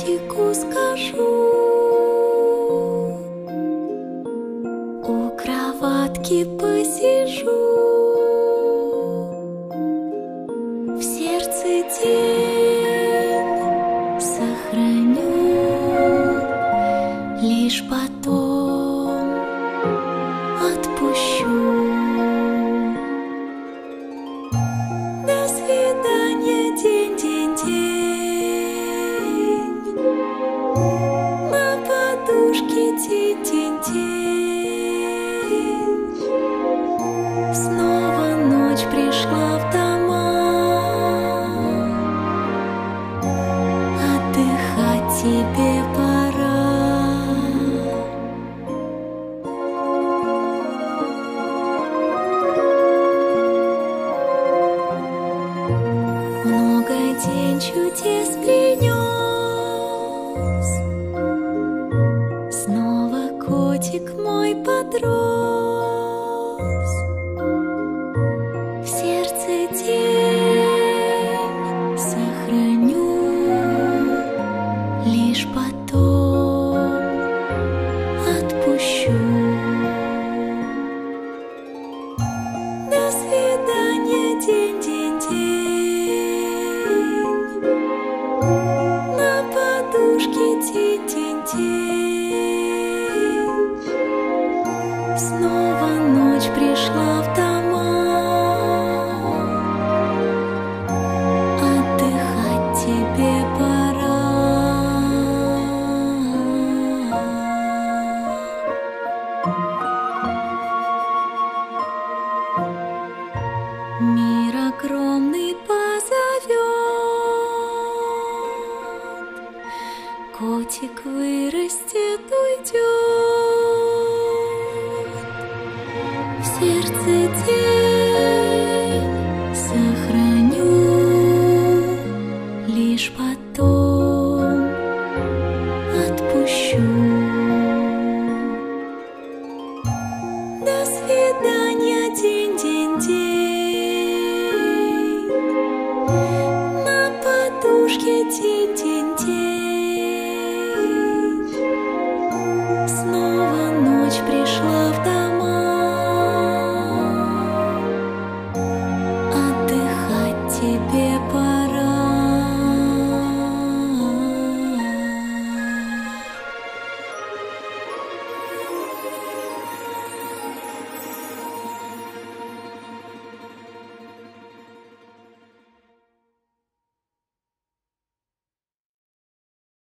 котику скажу, у кроватки посижу, в сердце тень сохраню, лишь потом отпущу. До свидания, день, день, день. На подушке тень, тень, тень. Снова ночь пришла в дома, отдыхать тебе пора. Много день чудес принес, снова котик мой подрос. В сердце тень сохраню, лишь потом отпущу. До свидания, день, день, день. На подушке тень, тень, тень. Снова ночь пришла в дома, отдыхать тебе пора. Мир огромный позовет, котик вырастет, уйдет. В сердце тень сохраню, лишь потом отпущу. До свидания, день, день, день. На подушке тень.